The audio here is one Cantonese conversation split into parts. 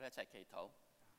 一齊祈禱。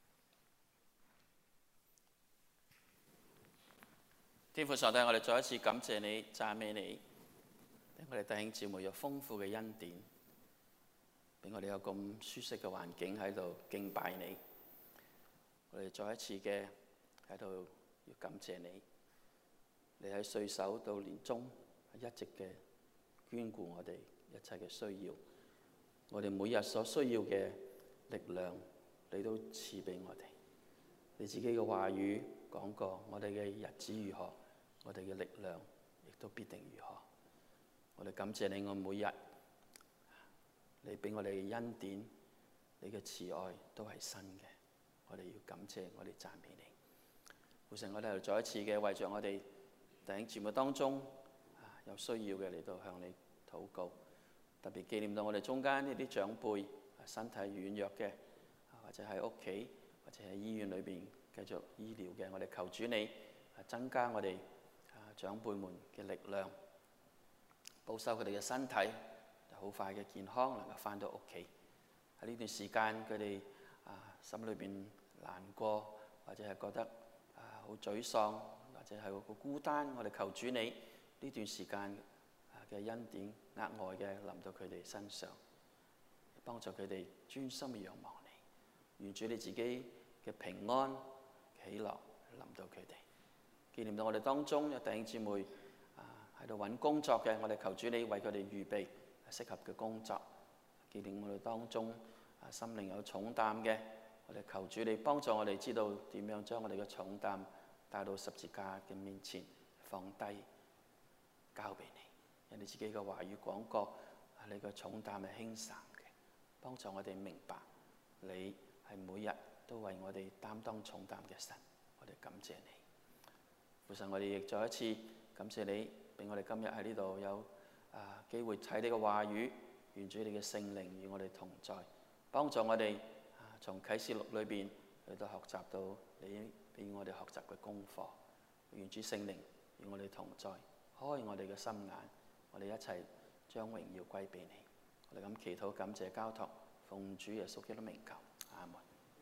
天父上帝，我哋再一次感謝你、讚美你，俾我哋弟兄姊妹有豐富嘅恩典，俾我哋有咁舒適嘅環境喺度敬拜你。我哋再一次嘅喺度要感謝你，你喺歲首到年終一直嘅眷顧我哋一切嘅需要，我哋每日所需要嘅力量，你都賜俾我哋。你自己嘅話語講過，我哋嘅日子如何，我哋嘅力量亦都必定如何。我哋感謝你，我每日你俾我哋嘅恩典，你嘅慈愛都係新嘅。我哋要感謝，我哋讚美你。父神，我哋又再一次嘅為着我哋弟兄姊妹當中有需要嘅嚟到向你禱告，特別紀念到我哋中間呢啲長輩身體軟弱嘅，或者喺屋企或者喺醫院裏邊繼續醫療嘅，我哋求主你增加我哋長輩們嘅力量，保守佢哋嘅身體，好快嘅健康能夠返到屋企。喺呢段時間佢哋心裏邊難過，或者係覺得好沮喪，或者係好孤單，我哋求主你呢段時間嘅恩典額外嘅臨到佢哋身上，幫助佢哋專心嘅仰望你，願主你自己嘅平安喜樂臨到佢哋。紀念到我哋當中有弟兄姊妹喺度揾工作嘅，我哋求主你為佢哋預備適合嘅工作。紀念我哋當中心靈有重擔嘅，我哋求主你幫助我哋知道點樣將我哋嘅重擔帶到十字架嘅面前放低，交俾你。因你自己嘅話語講過，你嘅重擔係輕省嘅，幫助我哋明白你係每日都為我哋擔當重擔嘅神。我哋感謝你，父神，我哋亦再一次感謝你，俾我哋今日喺呢度有機會睇你嘅話語，願主你嘅聖靈與我哋同在，幫助我哋從啟示錄裏邊去到學習到你俾我哋學習嘅功課。願主聖靈與我哋同在，開我哋嘅心眼，我哋一齊將榮耀歸俾你。我哋咁祈禱感謝交託，奉主耶穌基督名求，阿門。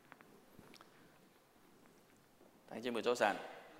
弟兄姊妹早晨，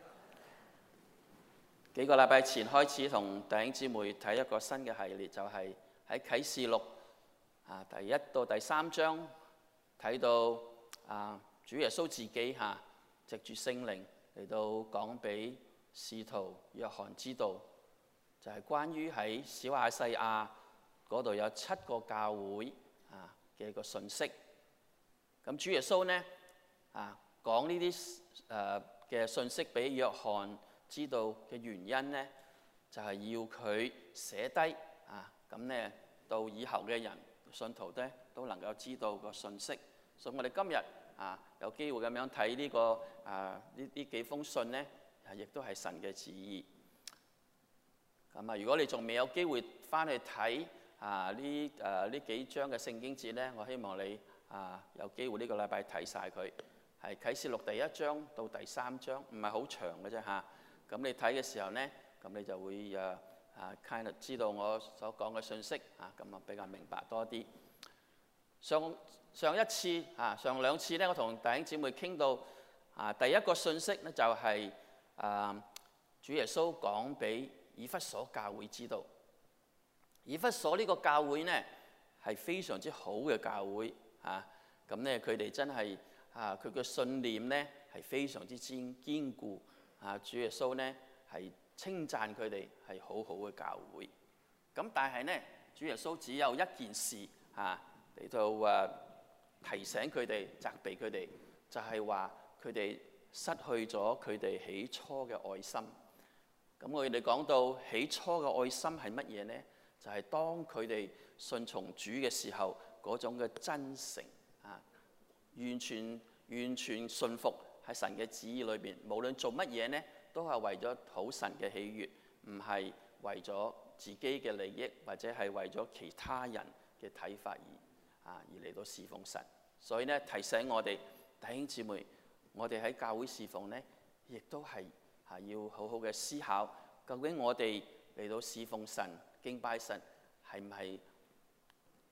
幾個禮拜前開始同弟兄姊妹睇一個新嘅系列，就係喺啟示錄第1到第3章睇到主耶穌自己藉住聖靈嚟到講俾使徒約翰知道，就係關於喺小亞細亞嗰度有7個教會嘅一個信息。咁主耶穌呢講呢啲嘅信息俾約翰知道嘅原因呢，就係要佢寫低咁呢到以後嘅人信徒呢都能夠知道個信息。所以我哋今日有機會咁樣睇呢個呢幾封信呢，亦都係神嘅旨意。咁如果你仲未有機會翻去睇呢幾章嘅聖經節呢，我希望你有機會呢個禮拜睇晒佢。係啟示錄第1章到第3章，唔係好長嘅啫嚇。咁你睇嘅時候呢，咁你就會kind of 知道我所講嘅信息咁比較明白多啲。上兩次呢，我同弟兄姊妹傾到第一個信息呢，就係主耶穌講俾以弗所教會知道。以弗所呢個教會呢，係非常之好嘅教會咁呢佢哋真係佢嘅信念呢係非常之堅固。主耶穌呢係稱讚佢哋係好好嘅教會。咁但係呢，主耶穌只有一件事嚟到提醒佢哋、責備佢哋，就係話佢哋失去咗佢哋起初嘅愛心。咁我哋講到起初嘅愛心係乜嘢呢？就係當佢哋順從主嘅時候嗰種嘅真誠完全信服喺神嘅旨意裏邊，無論做乜嘢呢，都係為咗討神嘅喜悅，唔係為咗自己嘅利益，或者係為咗其他人嘅睇法而嚟到侍奉神。所以呢，提醒我哋弟兄姊妹，我哋喺教會侍奉呢，亦都係要好好嘅思考，究竟我哋嚟到侍奉神、敬拜神，係唔係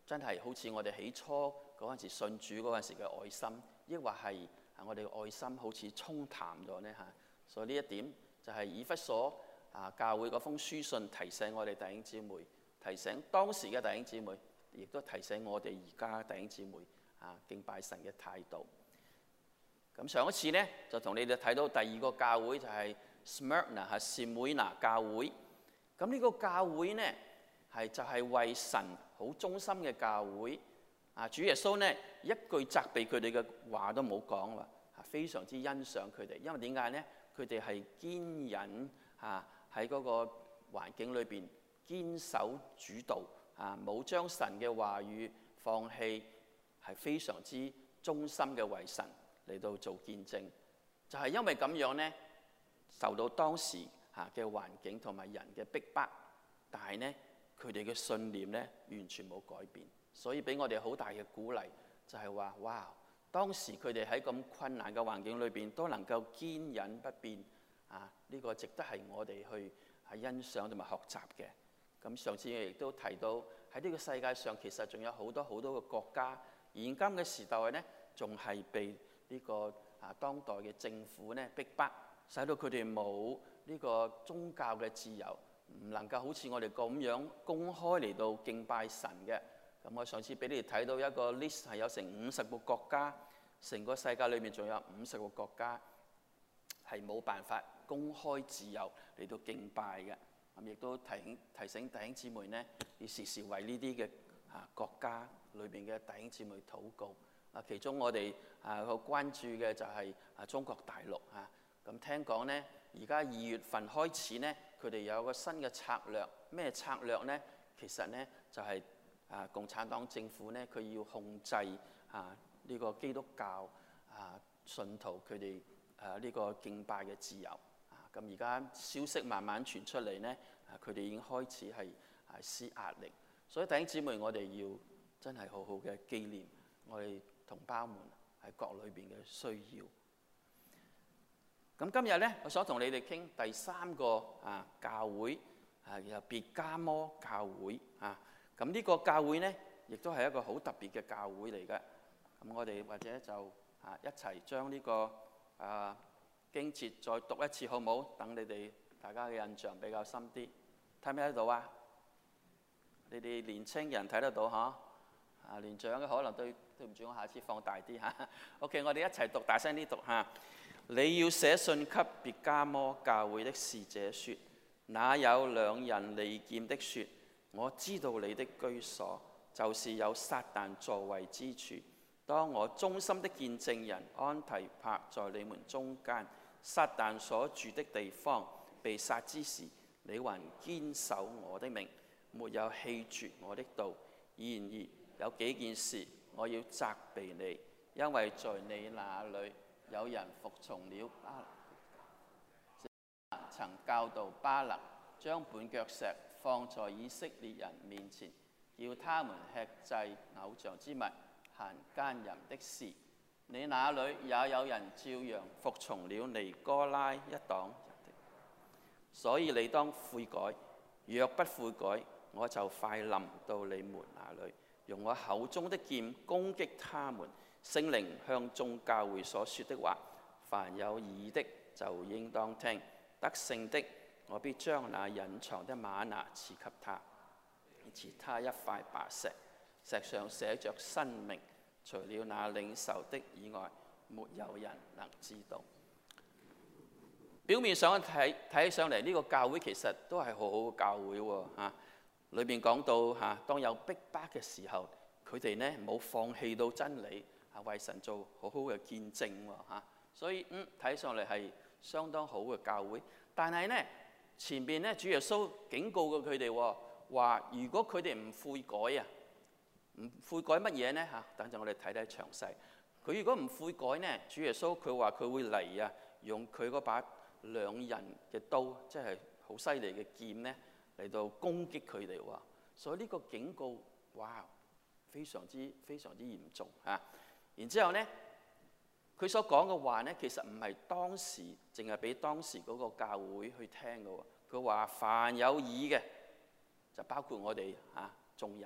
真係好似我哋起初嗰陣時信主嗰陣時嘅愛心，抑或係我哋嘅愛心好似沖淡咗呢？所以呢一點就係以弗所教會嗰封書信提醒我哋弟兄姊妹，提醒當時嘅弟兄姊妹，亦都提醒我哋而家弟兄姊妹敬拜神嘅態度。咁上一次呢，就同你哋睇到第二個教會就係 Smyrna 士每拿教會。咁呢個教會呢，就係為神好忠心嘅教會。主耶穌呢，一句責備佢哋嘅話都冇講喎，非常之欣賞佢哋。因為點解呢？佢哋係堅忍喺嗰個環境裏邊堅守主道，冇將神嘅話語放棄，係非常之忠心嘅為神嚟到做見證。就係因為咁樣呢，受到當時嘅環境同埋人嘅逼迫，但係呢，佢哋嘅信念呢，完全冇改變。所以俾我哋好大嘅鼓勵，就係話：哇！當時佢哋喺咁困難嘅環境裏邊都能夠堅忍不變，呢個值得係我哋去欣賞同埋學習嘅。咁上次我亦都提到喺呢個世界上其實仲有好多好多嘅國家，現今嘅時代呢，仲係被呢個當代嘅政府呢逼迫，使到佢哋冇呢個宗教嘅自由，唔能夠好似我哋咁樣公開嚟到敬拜神嘅。咁我上次俾你哋睇到一個 list 係有成50個國家，成個世界裏面仲有50個國家係冇辦法公開自由嚟到敬拜嘅。咁亦都提醒弟兄姊妹呢，要時時為呢啲嘅國家裏邊嘅弟兄姊妹禱告。其中我哋個關注嘅就係中國大陸嚇。咁聽講呢，而家2月份開始呢，佢哋有個新嘅策略。咩策略呢？其實呢，就係共產黨政府呢，佢要控制呢個基督教信徒佢哋呢個敬拜嘅自由。咁而家消息慢慢傳出嚟呢，佢哋已經開始係施壓力。所以弟兄姊妹，我哋要真係好好嘅紀念我哋同胞們喺國裏邊嘅需要。咁今日呢，我想同你哋傾第3個教會，有別迦摩教會。咁呢個教會呢，亦都係一個好特別嘅教會嚟嘅。咁我哋或者就一齊將呢個經節再讀一次好唔好？等你哋大家嘅印象比較深啲。睇唔睇得到啊？你哋年青人睇得到嗬？年長嘅可能對唔住，我下次放大啲嚇。OK， 我哋一齊讀，大聲啲讀嚇。你要寫信給別迦摩教會的使者說：那有2人利劍的說，我知道你的居所，就是有撒但座位之處。當我忠心的見證人安提帕在你們中間，撒但所住的地方被殺之時，你還堅守我的命，沒有棄絕我的道。然而有幾件事我要責備你，因為在你那裏有人服從了巴勒，曾教導巴勒將絆腳石放在以色列人面前，叫他們吃祭偶像之物，行奸淫的事。你那裏也有人照樣服從了尼哥拉一黨的，所以你當悔改。若不悔改，我就快臨到你們那裏，用我口中的劍攻擊他們。聖靈向眾教會所說的話，凡有耳的就應當聽。得勝的，我必將那隱藏的嗎哪賜給他，賜他一塊白石，石上寫着新名，除了那領受的以外，沒有人能知道。表面上睇起上嚟，呢個教會其實都係好好嘅教會喎。裏面講到當有逼迫嘅時候，佢哋呢冇放棄到真理，為神做好好嘅見證喎。所以睇上嚟係相當好嘅教會。但係呢，前邊呢，主耶穌警告過佢哋話，如果佢哋唔悔改唔悔改乜嘢呢？等陣我哋睇睇詳細。佢如果唔悔改呢，主耶穌佢話佢會嚟用佢嗰把2刃嘅刀，即係好犀利嘅劍呢，嚟到攻擊佢哋喎。所以呢個警告，哇，非常之嚴重嚇。然之後呢，佢所講嘅話呢，其實唔係當時淨係俾當時嗰個教會去聽嘅喎。佢話凡有耳嘅，就包括我哋眾人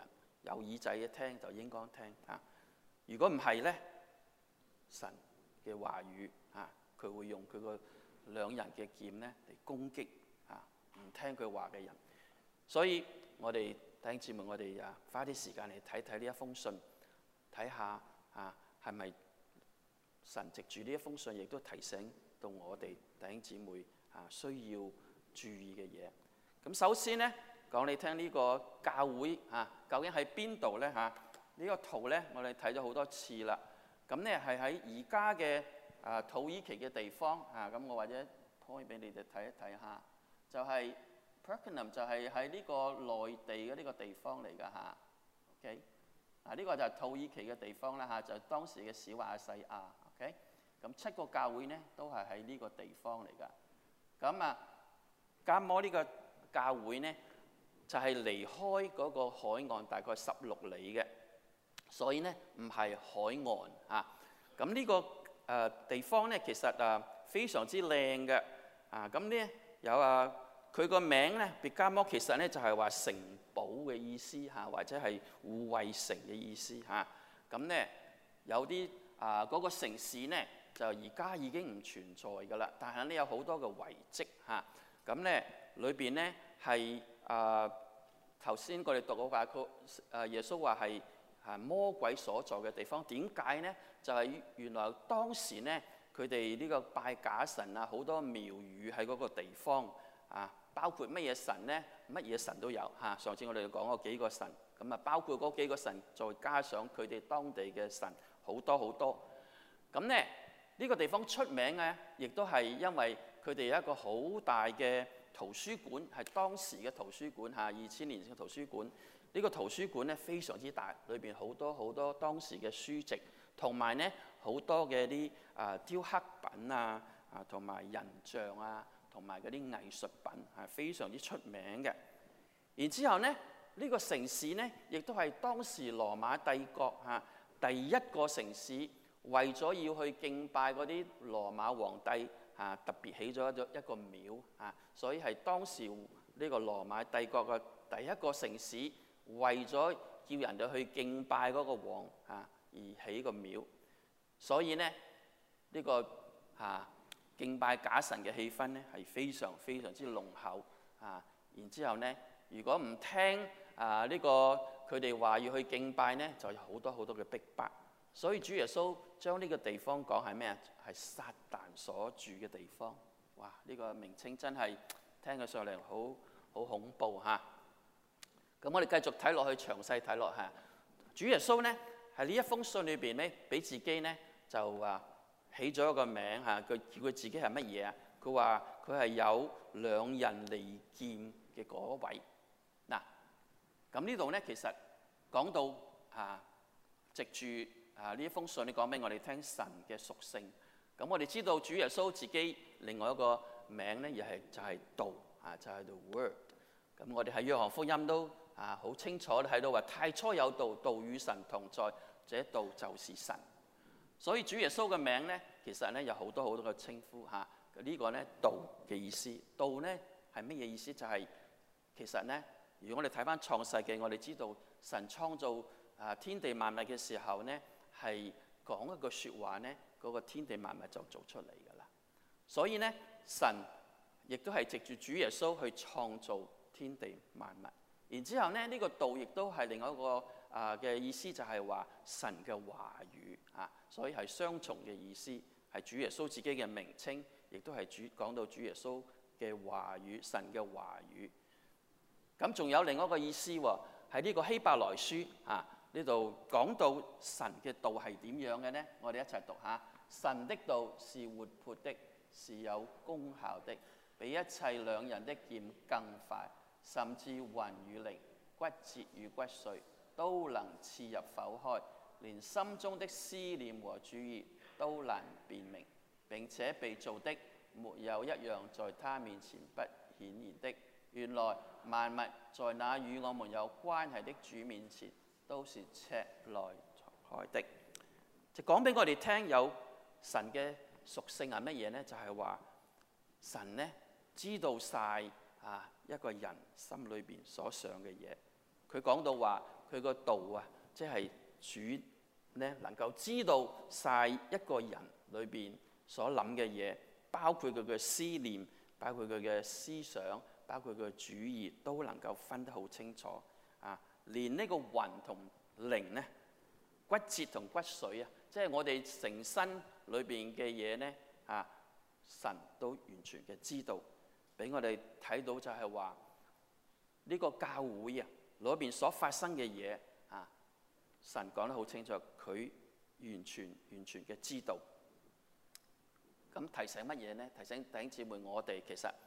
有耳仔一聽就應該聽嚇。如果唔係咧，神嘅話語嚇，佢會用佢個兩刃嘅劍咧嚟攻擊嚇唔聽佢話嘅人。所以我哋弟兄姊妹，我哋花啲時間嚟睇睇呢一封信，睇下係咪神藉住呢一封信，亦都提醒到我哋弟兄姊妹需要注意嘅嘢。咁首先咧，講你聽呢個教會究竟喺邊度咧嚇？呢個圖咧，我哋睇咗好多次啦。咁咧係喺而家嘅土耳其嘅地方咁我或者可以俾你哋睇一睇下，就係 Pergamum 就係喺呢個內地嘅呢個地方嚟㗎嚇。OK， 呢個就係土耳其嘅地方啦就係當時嘅小亞細亞。OK， 咁7個教會咧都係喺呢個地方嚟㗎。咁迦摩呢個教會咧就係離開嗰個海岸大概16里嘅，所以咧唔係海岸咁呢個地方咧其實非常之靚嘅咁咧有佢個名咧別迦摩其實咧就係話城堡嘅意思或者係護衛城嘅意思咁咧有啲嗰個城市咧就而家已經唔存在㗎啦，但係咧有好多嘅遺跡咁咧裏邊咧係頭先我哋讀嗰個耶穌話係魔鬼所在嘅地方。點解咧？就係原來當時咧佢哋呢個拜假神好多廟宇喺嗰個地方包括乜嘢神咧？乜嘢神都有上次我哋講過幾個神，咁包括嗰幾個神，再加上佢哋當地嘅神好多好多。咁咧呢個地方出名嘅，亦都係因為佢哋有一個好大嘅圖書館，係當時嘅圖書館2000年前嘅圖書館。呢個圖書館咧非常之大，裏邊好多好多當時嘅書籍，同埋咧好多嘅啲雕刻品同埋人像同埋嗰啲藝術品係非常之出名嘅。然之後咧呢個城市咧亦都係當時羅馬帝國第一個城市，為咗要去敬拜嗰啲羅馬皇帝特別起咗一個廟所以係當時呢個羅馬帝國嘅第一個城市，為咗叫人哋去敬拜嗰個王而起個廟。所以咧呢個敬拜假神嘅氣氛咧係非常非常之濃厚然之後咧，如果唔聽呢個佢哋話要去敬拜咧，就有好多好多嘅逼迫。所以主耶穌將呢個地方講係咩係撒旦所住嘅地方。哇！呢個名稱真係聽起上嚟好恐怖咁我哋繼續睇落去，詳細睇落主耶穌咧喺呢一封信裏邊咧，俾自己咧就起咗一個名佢叫佢自己係乜嘢佢話佢係有兩刃利劍嘅嗰位。咁呢度咧其實講到藉住呢一封信，你講俾我哋聽神嘅屬性。咁我哋知道主耶穌自己另外一個名咧，就係道就係 The Word。咁我哋喺約翰福音都好清楚睇到話，太初有道，道與神同在，這道就是神。所以主耶穌嘅名咧，其實咧有好多好多嘅稱呼呢個咧道嘅意思。道咧係乜嘢意思？就係其實咧，如果我哋睇翻創世記，我哋知道神創造天地萬物嘅時候咧，係講一句説話咧，嗰個天地萬物就做出嚟㗎啦。所以咧，神亦都係藉住主耶穌去創造天地萬物。然之後咧，呢個道亦都係另外一個嘅意思，就係話神嘅話語所以係雙重嘅意思，係主耶穌自己嘅名稱，亦都係講到主耶穌嘅話語，神嘅話語。咁仲有另外一個意思喎，喺呢個希伯來書呢度講到神嘅道係點樣嘅呢？我哋一齊讀下：神的道是活潑的，是有功效的，比一切兩刃的劍更快，甚至魂與靈、骨節與骨髓都能刺入剖開，連心中的思念和主意都能辨明。並且被造的沒有一樣在他面前不顯然的。原來萬物在那與我們有關係的主面前都是赤來敞開的。就講俾我哋聽，有神嘅屬性係乜嘢呢？就係話神呢知道晒一個人心裏邊所想嘅嘢。佢講到話佢個道啊，即係主咧能夠知道晒一個人裏邊所諗嘅嘢，包括佢嘅思念，包括佢嘅思想，包括佢嘅主意，都能夠分得好清楚啊！連呢個魂同靈咧，骨節同骨髓啊，即係我哋成身裏邊嘅嘢咧啊，神都完全嘅知道，俾我哋睇到就係話呢個教會啊裏邊所發生嘅嘢啊，神講得好清楚，佢完全嘅知道。咁提醒乜嘢呢？提醒弟兄姊妹，我哋其實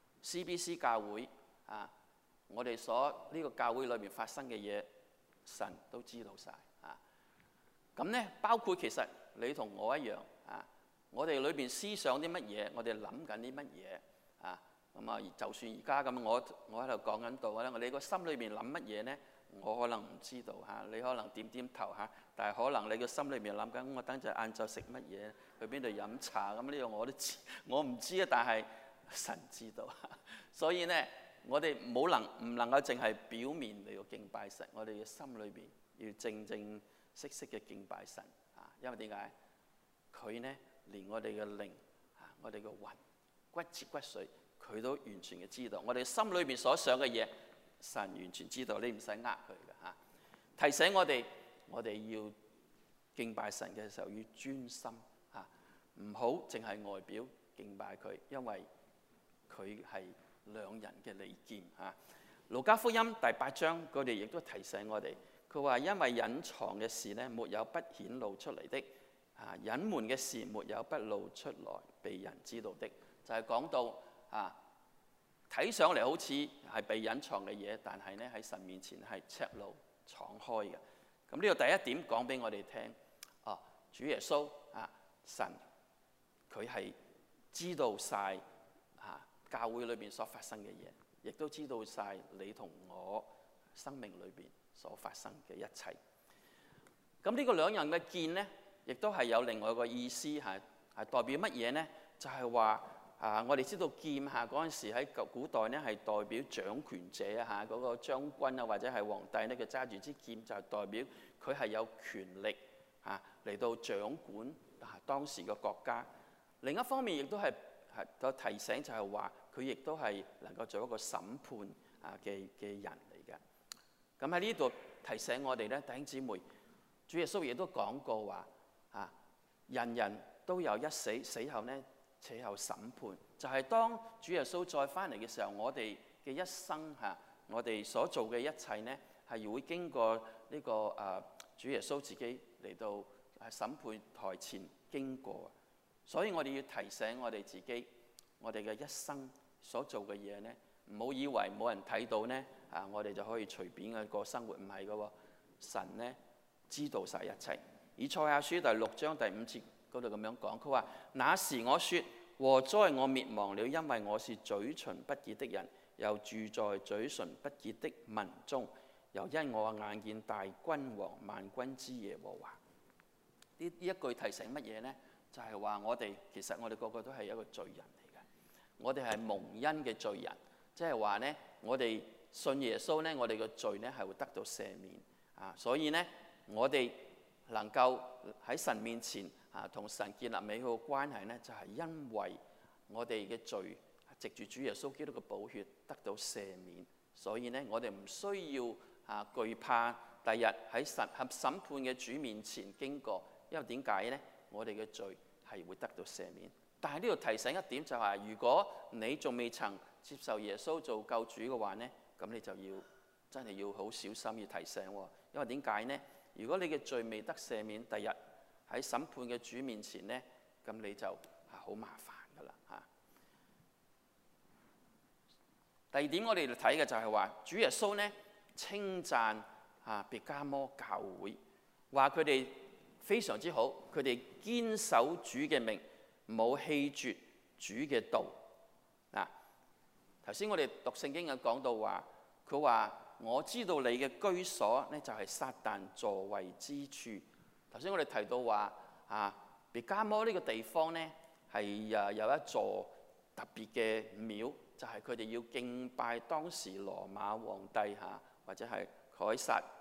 CBC 教會啊，我哋所呢個教會裏面發生嘅嘢，神都知道晒啊。咁呢，包括其實你同我一樣啊，我哋裏邊思想啲乜嘢，我哋諗緊啲乜嘢啊。咁啊，就算而家咁，我喺度講緊道咧，我哋個心裏邊諗乜嘢呢？我可能唔知道嚇，你可能點點頭嚇，但係可能你個心裏邊諗緊，我等陣晏晝食乜嘢，去邊度飲茶咁，呢個我都知，我唔知啊，但係神知道。所以呢，我哋唔能夠淨係表面嚟到敬拜神，我哋嘅心裏邊要正正式式嘅敬拜神啊！因為點解？佢呢連我哋嘅靈啊，我哋嘅魂、骨節骨髓，佢都完全嘅知道。我哋心裏邊所想嘅嘢，神完全知道，你唔使呃佢嘅嚇。提醒我哋要敬拜神嘅時候要專心嚇，唔好淨係外表敬拜佢，因為佢係兩人嘅利劍嚇。路加福音第8章，佢哋亦都提醒我哋，佢話因為隱藏嘅事呢，沒有不顯露出嚟的，隱瞞嘅事沒有不露出來被人知道的，就係講到睇上嚟好似係被隱藏嘅嘢，但係咧喺神面前係赤露敞開嘅。咁呢個第一點講俾我哋聽，主耶穌神佢係知道晒教會裏邊所發生嘅嘢，亦都知道晒你同我生命裏邊所發生嘅一切。咁呢個兩人嘅劍咧，亦都係有另外一個意思，係代表乜嘢咧？就係話。我哋知道劍嗰陣時喺古代咧係代表掌權者嗰個將軍或者係皇帝咧，佢揸住支劍就係代表佢係有權力嚟到掌管當時嘅國家。另一方面亦都係個提醒，就係話佢亦都係能夠做一個審判嘅人嚟嘅。咁喺呢度提醒我哋咧，弟兄姊妹，主耶穌亦都講過話人人都有一死，死後呢，且有審判，就係當主耶穌再翻嚟嘅時候，我哋嘅一生我哋所做嘅一切呢，係會經過呢個主耶穌自己嚟到審判台前經過。所以我哋要提醒我哋自己，我哋嘅一生所做嘅嘢呢，唔好以為冇人睇到呢，我哋就可以隨便嘅過生活，唔係嘅喎。神呢知道晒一切。以賽亞書第6章第5節。嗰度咁樣講，佢話：那時我說禍哉，我滅亡了，因為我是嘴唇不潔的人，又住在嘴唇不潔的民中，又因我眼見大君王萬軍之耶和華。呢一句提醒乜嘢呢？就係話其實我哋個個都係一個罪人嚟嘅，我哋係蒙恩嘅罪人，即係話呢，我哋信耶穌呢，我哋嘅罪呢係會得到赦免所以呢，我哋能夠喺神面前同神建立美好嘅關係呢，就係因為我哋嘅罪藉住主耶穌基督嘅寶血得到赦免，所以呢，我哋唔需要懼怕第日喺審判嘅主面前經過，因為點解呢？我哋嘅罪係會得到赦免。但係呢度提醒一點就係，如果你仲未曾接受耶穌做救主嘅話呢，咁你就真係要好小心，要提醒喎。因為點解呢？如果你嘅罪未得赦免，第日喺審判嘅主面前呢，咁你就好麻煩噶啦嚇。第二點我哋睇嘅就係話，主耶穌呢稱讚別迦摩教會，話佢哋非常之好，佢哋堅守主嘅命，冇棄絕主嘅道。頭先我哋讀聖經嘅講到話，佢話我知道你嘅居所呢，就係撒旦座位之處。頭先我哋提到話別迦摩呢個地方呢，係有一座特別嘅廟，就係佢哋要敬拜當時羅馬皇帝或者係凱撒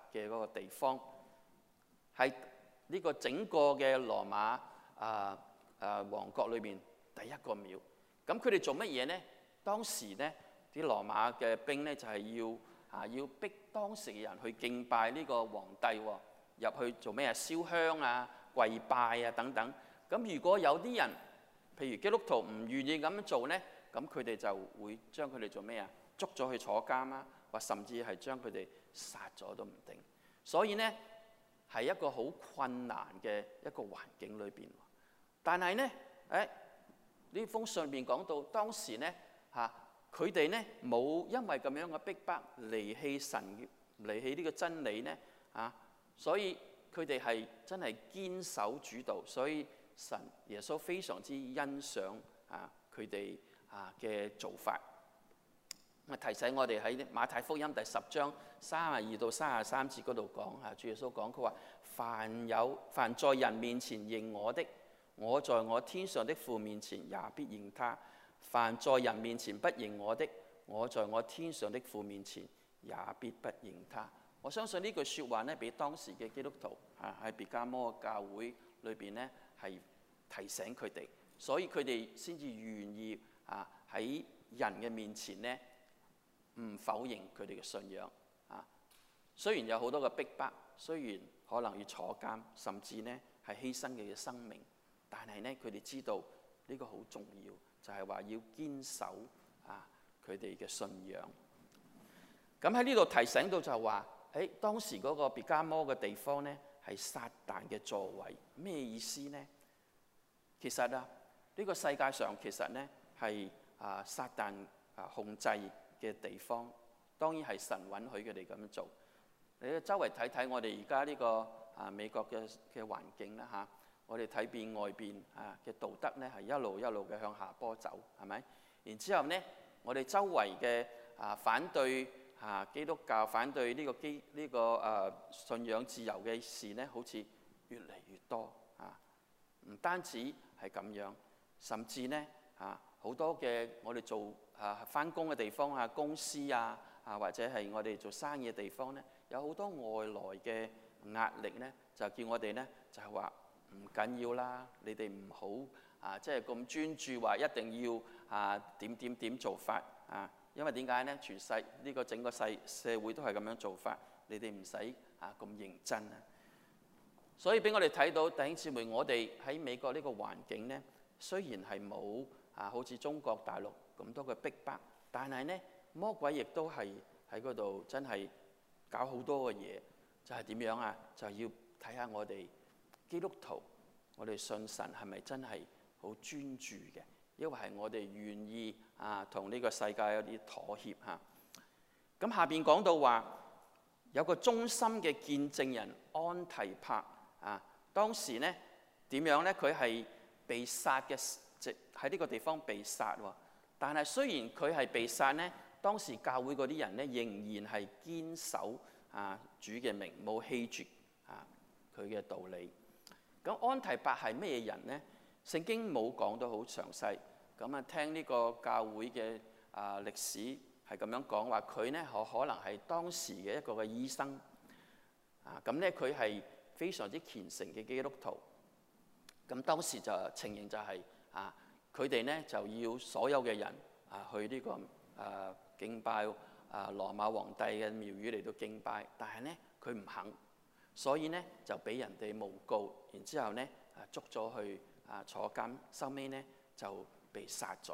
嘅嗰個地方，係呢個整個嘅羅馬王國裏邊第一個廟。咁佢哋做乜嘢呢？當時呢啲羅馬嘅兵呢，就係要逼當時嘅人去敬拜呢個皇帝喎，入去做咩啊？燒香啊、跪拜啊等等。咁如果有啲人，譬如基督徒唔願意咁樣做呢，咁佢哋就會將佢哋做咩啊？捉咗去坐監啊，或甚至係將佢哋殺咗都唔定。所以呢係一個好困難嘅一個環境裏邊。但係呢，呢封信入邊講到當時呢佢哋呢冇因為咁樣嘅逼迫離棄神、離棄呢個真理呢所以佢哋係真係堅守主道，所以神耶穌非常之欣賞佢哋嘅做法。提醒我哋喺馬太福音第10章32到33節嗰度講主耶穌講，佢話凡在人面前認我的，我在我天上的父面前也必認他；凡在人面前不認我的，我在我天上的父面前也必不認他。我相信呢句説話呢，俾當時嘅基督徒喺別迦摩教會裏邊呢，係提醒佢哋，所以佢哋先至願意喺人嘅面前呢，唔否認佢哋嘅信仰雖然有好多嘅逼迫，雖然可能要坐監，甚至呢係犧牲佢嘅生命，但係呢佢哋知道呢個好重要，就係話要堅守佢哋嘅信仰。咁喺呢度提醒到就係話，當時嗰個別迦摩嘅地方呢係撒旦嘅座位，咩意思呢？其實呢個世界上其實呢係撒旦控制嘅地方，當然係神允許佢哋咁樣做。你周圍睇睇我哋而家呢個美國嘅環境啦我哋睇遍外邊嘅道德呢係一路一路嘅向下坡走，係咪？然之後呢，我哋周圍嘅反對基督教、反對呢個信仰自由嘅事呢，好似越嚟越多唔單止係咁樣，甚至呢好多嘅我哋做返工嘅地方公司或者係我哋做生意嘅地方呢，有好多外來嘅壓力呢，就叫我哋呢，就係話唔緊要啦，你哋唔好即係咁專注話一定要點做法因為點解呢？全世呢個整個社會都係咁樣做法，你哋唔使咁認真所以俾我哋睇到弟兄姊妹，我哋喺美國呢個環境呢，雖然係冇好似中國大陸咁多嘅逼迫，但係呢魔鬼亦都係喺嗰度真係搞好多嘅嘢，就係點樣就要睇下我哋基督徒，我哋信神係咪真係好專注嘅，因為係我哋願意同呢個世界有啲妥協咁下邊講到話有個忠心嘅見證人安提帕當時呢點樣呢？佢係被殺嘅，喺呢個地方被殺喎。但係雖然佢係被殺呢，當時教會嗰啲人呢仍然係堅守主嘅名，冇棄絕佢嘅道理。咁安提帕係咩人呢？聖經冇講到好詳細。咁聽呢個教會嘅歷史係咁樣講話，佢呢可能係當時嘅一個嘅醫生咁呢佢係非常之虔誠嘅基督徒。咁當時就情形就係佢哋呢就要所有嘅人去呢個敬拜羅馬皇帝嘅廟宇嚟到敬拜，但係呢佢唔肯，所以呢就俾人哋誣告，然之後呢捉咗去坐監，收尾呢就被殺咗。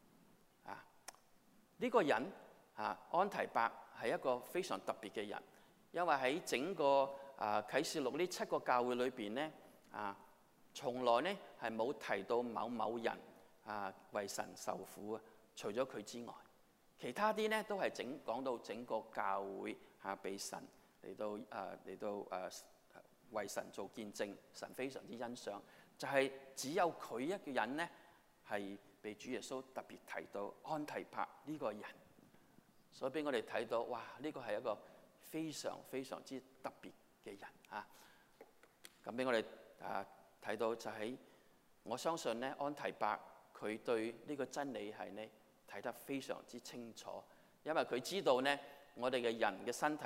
呢個人安提帕係一個非常特別嘅人，因為喺整個啟示錄呢7個教會裏邊呢從來呢係冇提到某某人為神受苦除咗佢之外，其他啲呢都係講到整個教會被神嚟到為神做見證，神非常之欣賞。就係只有佢一個人呢係被主耶穌特別提到安提帕呢個人，所以俾我哋睇到哇！呢個係一個非常非常之特別嘅人咁俾我哋睇到就係我相信呢安提帕佢對呢個真理係呢睇得非常之清楚，因為佢知道呢我哋嘅人嘅身體呢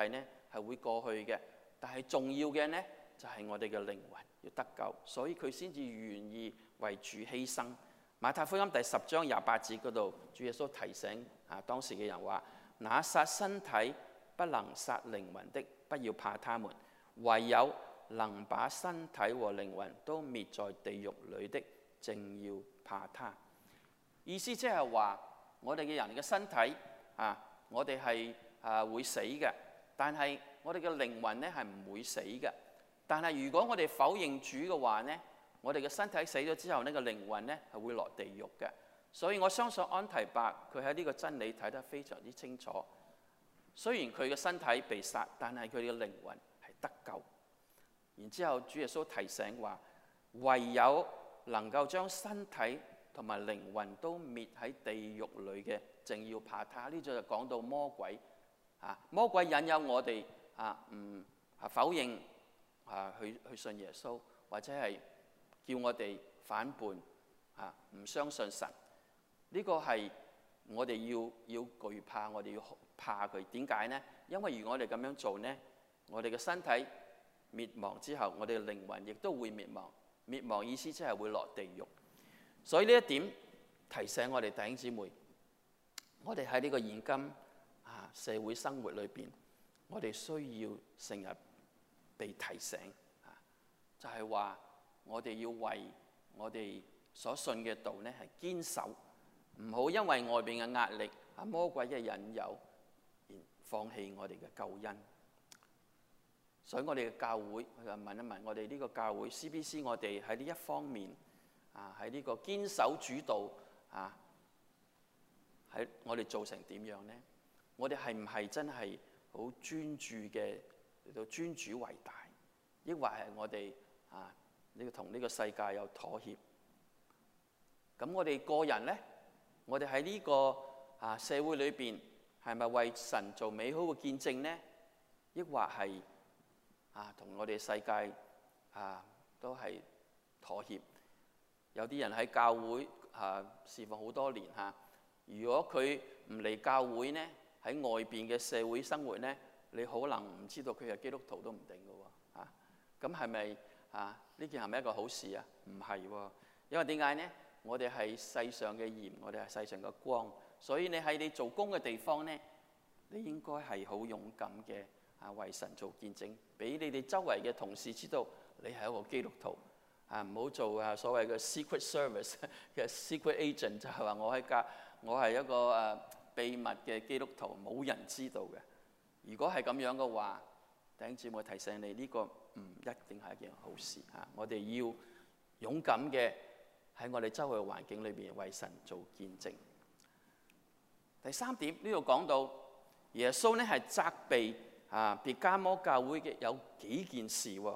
係會過去嘅，但係重要嘅呢就係我哋嘅靈魂要得救，所以佢先至願意為主犧牲。馬太福音第10章28節嗰度，主耶穌提醒當時嘅人話：那殺身體不能殺靈魂的，不要怕他們；唯有能把身體和靈魂都滅在地獄裏的，正要怕他。意思即係話，我哋嘅人嘅身體我哋係會死嘅，但係我哋嘅靈魂呢係唔會死嘅。但係如果我哋否認主嘅話呢，我哋嘅身體死咗之後，呢個靈魂呢係會落地獄嘅。所以我相信安提伯佢喺呢個真理睇得非常之清楚。雖然佢嘅身體被殺，但係佢嘅靈魂係得救。然之後主耶穌提醒話：唯有能夠將身體同埋靈魂都滅喺地獄裏嘅，正要怕他。呢就講到魔鬼魔鬼引誘我哋唔否認去信耶穌，或者係叫我哋反叛唔相信神。呢個係我哋要懼怕，我哋要怕佢。點解呢？因為如果我哋咁樣做呢，我哋嘅身體滅亡之後，我哋嘅靈魂亦都會滅亡。滅亡意思即係會落地獄。所以呢一點提醒我哋弟兄姊妹，我哋喺呢個現今社會生活裏邊，我哋需要成日被提醒就係話我哋要為我哋所信嘅道呢係堅守，唔好因為外邊嘅壓力魔鬼嘅引誘而放棄我哋嘅救恩。所以我哋嘅教會，我就問一問我哋呢個教會 CBC， 我哋喺呢一方面喺呢個堅守主道喺我哋做成點樣呢？我哋係唔係真係好專注嘅嚟到尊主為大，抑或係我哋呢個同呢個世界有妥協？咁我哋個人呢，我哋喺呢個社會裏邊係咪為神做美好嘅見證呢？抑或係同我哋世界都係妥協？有啲人喺教會侍奉好多年如果佢唔嚟教會呢，喺外邊嘅社會生活呢，你可能唔知道佢係基督徒都唔定㗎喎。咁係咪呢件係咪一個好事啊？唔係喎，因為點解呢？我哋係世上嘅鹽，我哋係世上嘅光，所以你喺你做工嘅地方呢，你應該係好勇敢嘅為神做見證，俾你哋周圍嘅同事知道你係一個基督徒唔好做所謂嘅 secret service 嘅 secret agent， 就係話我係一個秘密嘅基督徒，冇人知道嘅。如果係咁樣嘅話，弟兄姊妹提醒你，呢個唔一定係一件好事我哋要勇敢嘅喺我哋周圍嘅環境裏邊為神做見證。第3點，呢度講到耶穌呢係責備別迦摩教會嘅有幾件事喎。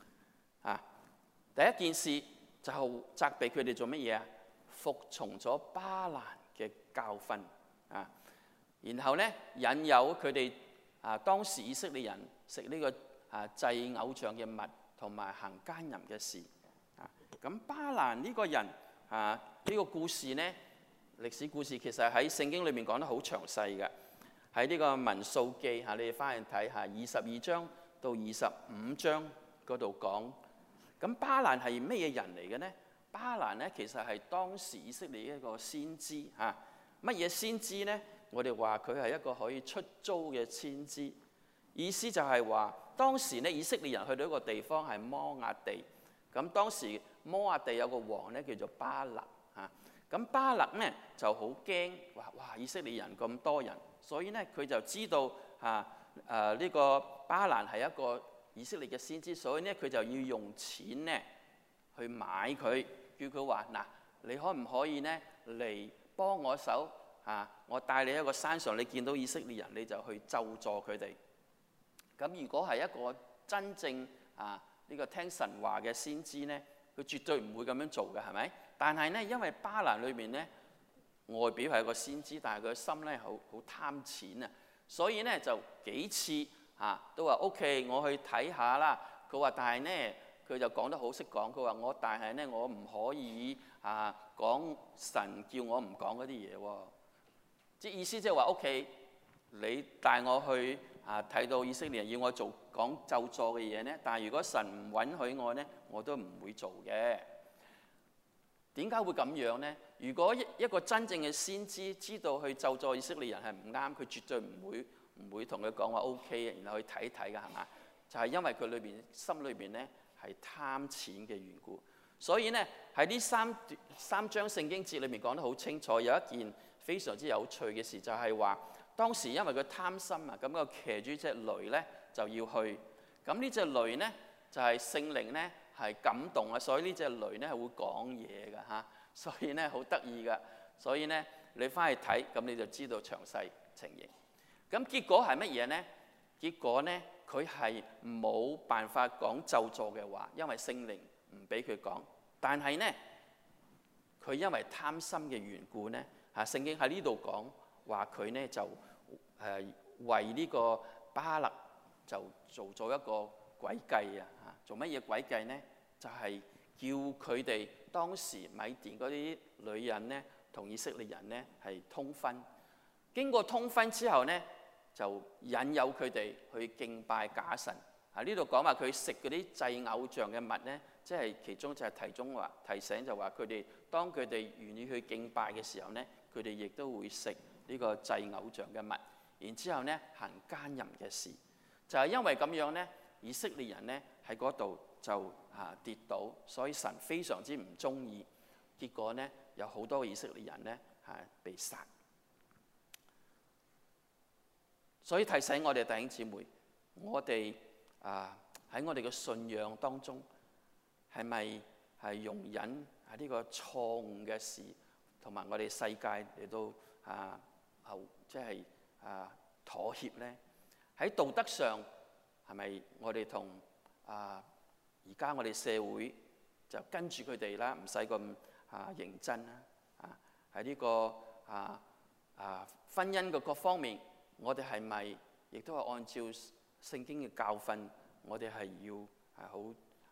第一件事就責備佢哋做乜嘢啊？服從咗巴蘭嘅教訓然後呢引誘佢哋當時以色列人食呢個祭偶像嘅物，同埋行奸淫嘅事咁巴蘭呢個人呢個故事呢，歷史故事其實喺聖經裏面講得好詳細嘅，喺呢個民數記你哋翻去睇下22章到25章嗰度講。咁巴蘭係咩人嚟嘅呢？巴蘭呢其實係當時以色列一個先知乜嘢先知呢？我哋話佢係一個可以出租嘅先知，意思就係話當時呢以色列人去到一個地方係摩押地，咁當時摩押地有個王呢叫做巴勒咁巴勒呢就好驚話哇以色列人咁多人，所以呢佢就知道呢個巴蘭係一個以色列嘅先知，所以呢佢就要用錢呢去買佢，叫佢話你可唔可以呢嚟幫我手我帶你喺個山上，你見到以色列人你就去咒詛佢哋。咁如果係一個真正呢個聽神話嘅先知呢，佢絕對唔會咁樣做嘅，係咪？但係呢，因為巴蘭裏面呢外表係一個先知，但係佢嘅心呢好貪錢所以呢就幾次都話 OK， 我去睇下啦。佢話但係呢，佢就講得好識講，佢話但係呢我唔可以講神叫我唔講嗰啲嘢喎。即意思即係話 OK， 你帶我去睇到以色列人要我做講咒詛嘅嘢呢，但係如果神唔允許我呢，我都唔會做嘅。點解會咁樣呢？如果一個真正嘅先知知道去咒詛以色列人係唔啱，佢絕對唔會同佢講話 OK， 然後去睇睇㗎，係嘛？就係因為佢心裏邊呢係貪錢嘅緣故。所以呢，喺呢三章聖經節裏面講得好清楚，有一件非常之有趣嘅事，就係話當時因為佢貪心啊，咁個騎住隻驢呢就要去。咁呢隻驢呢就係聖靈呢係感動啊，所以呢隻驢呢係會講嘢㗎嚇，所以呢好得意㗎。所以呢你翻去睇，咁你就知道詳細情形。咁結果係乜嘢呢？結果呢佢係冇辦法講咒詛嘅話，因為聖靈唔俾佢講。但係呢，佢因為貪心嘅緣故呢，聖經喺呢度講話佢呢就為呢個巴勒就做咗一個詭計啊！做乜嘢詭計呢？就係叫佢哋當時米甸嗰啲女人呢，同以色列人呢係通婚。經過通婚之後呢，就引誘佢哋去敬拜假神。呢度講話佢食嗰啲祭偶像嘅物呢，即係其中就係提醒就話佢哋當佢哋願意去敬拜嘅時候呢，佢哋亦都會食呢個祭偶像嘅物，然之後呢行奸淫嘅事。就係因為咁樣呢，以色列人呢喺嗰度就跌倒，所以神非常之唔中意。結果呢有好多以色列人呢被殺。所以提醒我哋弟兄姊妹，我哋喺我哋嘅信仰當中，係咪係容忍呢個錯誤嘅事，同埋我哋世界嚟到即係妥協呢？喺道德上係咪我哋同而家我哋社會就跟住佢哋啦，唔使咁認真啦？喺呢個婚姻嘅各方面，我哋係咪亦都係按照聖經嘅教訓？我哋係要好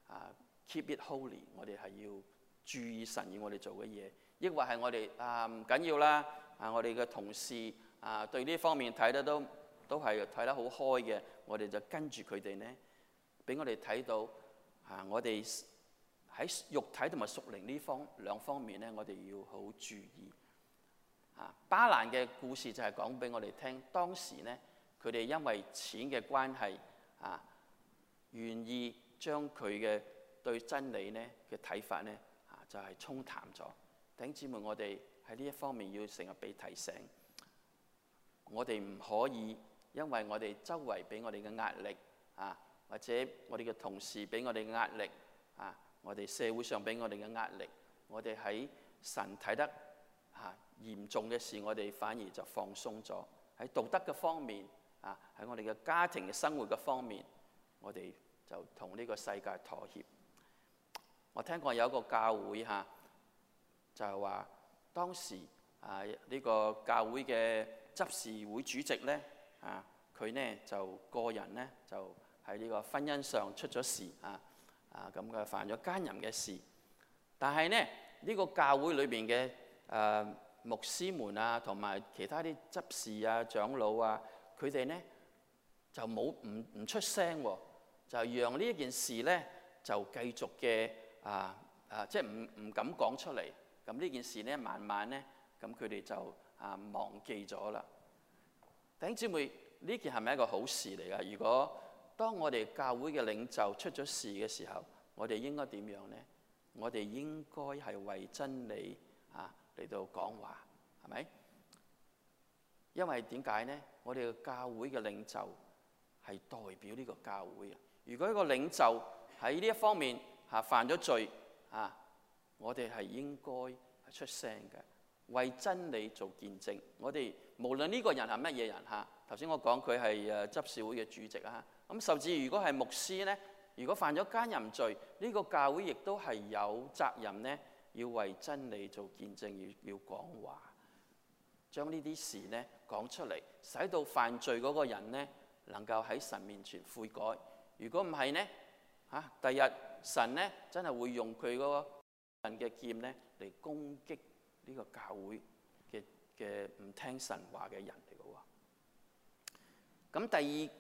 keep it holy， 我哋係要注意神要我哋做嘅嘢，抑或係我哋唔緊要啦？我哋嘅同事對呢方面睇得都係睇得好開嘅，我哋就跟住佢哋呢，俾我哋睇到我哋喺肉體同埋屬靈呢兩方面呢，我哋要好注意。巴蘭嘅故事就係講俾我哋聽，當時呢佢哋因為錢嘅關係願意將佢嘅對真理呢嘅睇法呢就係沖淡咗。弟兄姊妹，我哋喺呢一方面要成日被提醒，我哋唔可以因為我哋周圍俾我哋嘅壓力或者我哋嘅同事俾我哋嘅壓力我哋社會上俾我哋嘅壓力，我哋喺神睇得嚴重嘅事，我哋反而就放鬆咗。喺道德嘅方面喺我哋嘅家庭嘅生活嘅方面，我哋就同呢個世界妥協。我聽過有一個教會就係話當時呢個教會嘅執事會主席呢，佢呢就個人呢就喺呢個婚姻上出咗事咁佢犯咗奸淫嘅事。但係呢呢個教會裏邊嘅牧師們同埋其他啲執事長老佢哋呢就冇唔出聲喎，就讓呢一件事呢就繼續嘅即係唔敢講出嚟。咁呢件事呢慢慢呢咁佢哋就忘記咗啦。弟兄姊妹，呢件係咪一個好事嚟㗎？如果當我哋教會嘅領袖出咗事嘅時候，我哋應該點樣呢？我哋應該係為真理嚟到講話，係咪？因為點解呢？我哋嘅教會嘅領袖係代表呢個教會。如果一個領袖喺呢一方面犯咗罪我哋係應該出聲嘅，為真理做見證。我哋無論呢個人係乜嘢人頭先我講佢係執事會嘅主席咁甚至如果係牧師呢，如果犯咗奸淫罪，呢個教會亦都係有責任呢，要為真理做見證，要講話，將呢啲事呢講出嚟，使到犯罪嗰個人呢能夠喺神面前悔改。如果唔係呢第日神呢真係會用佢嗰個人嘅劍呢嚟攻擊呢個教會嘅唔聽神話嘅人嚟嘅喎。咁第二